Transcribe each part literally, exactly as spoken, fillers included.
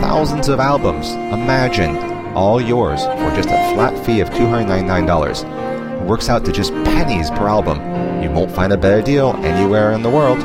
thousands of albums. Imagine, all yours for just a flat fee of two hundred ninety-nine dollars. It works out to just pennies per album. You won't find a better deal anywhere in the world.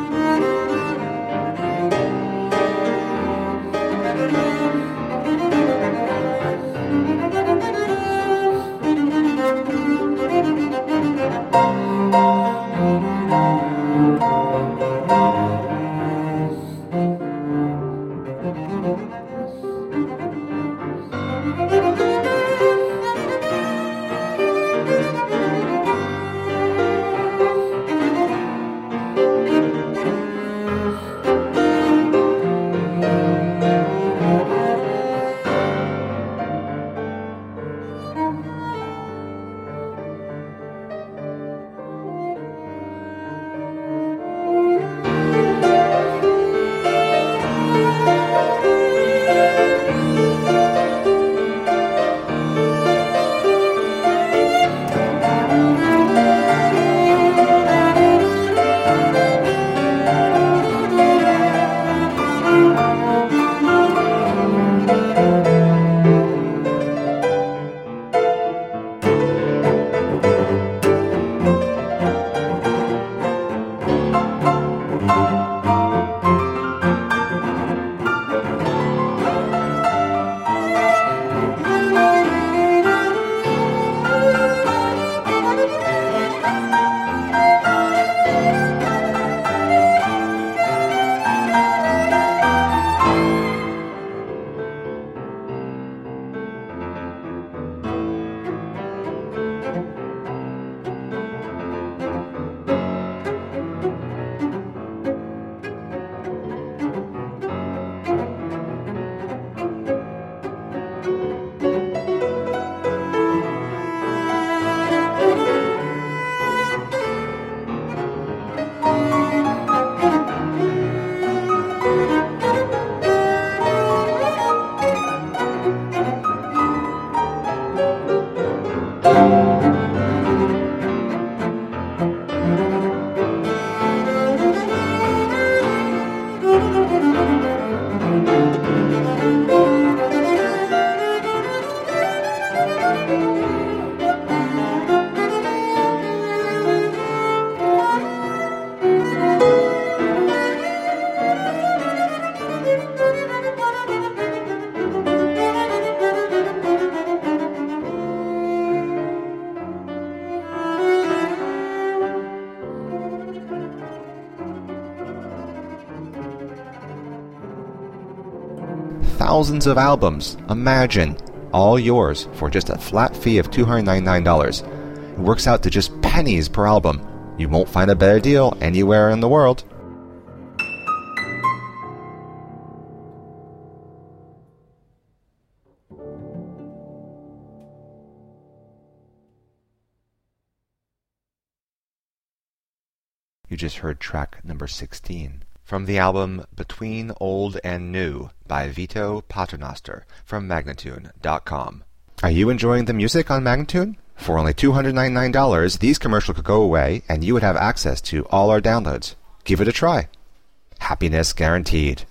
Thousands of albums. Imagine, all yours for just a flat fee of two hundred ninety-nine dollars. It works out to just pennies per album. You won't find a better deal anywhere in the world. You just heard track number sixteen from the album Between Old and New by Vito Paternoster from Magnatune dot com. Are you enjoying the music on Magnatune? For only two hundred ninety-nine dollars, these commercials could go away and you would have access to all our downloads. Give it a try. Happiness guaranteed.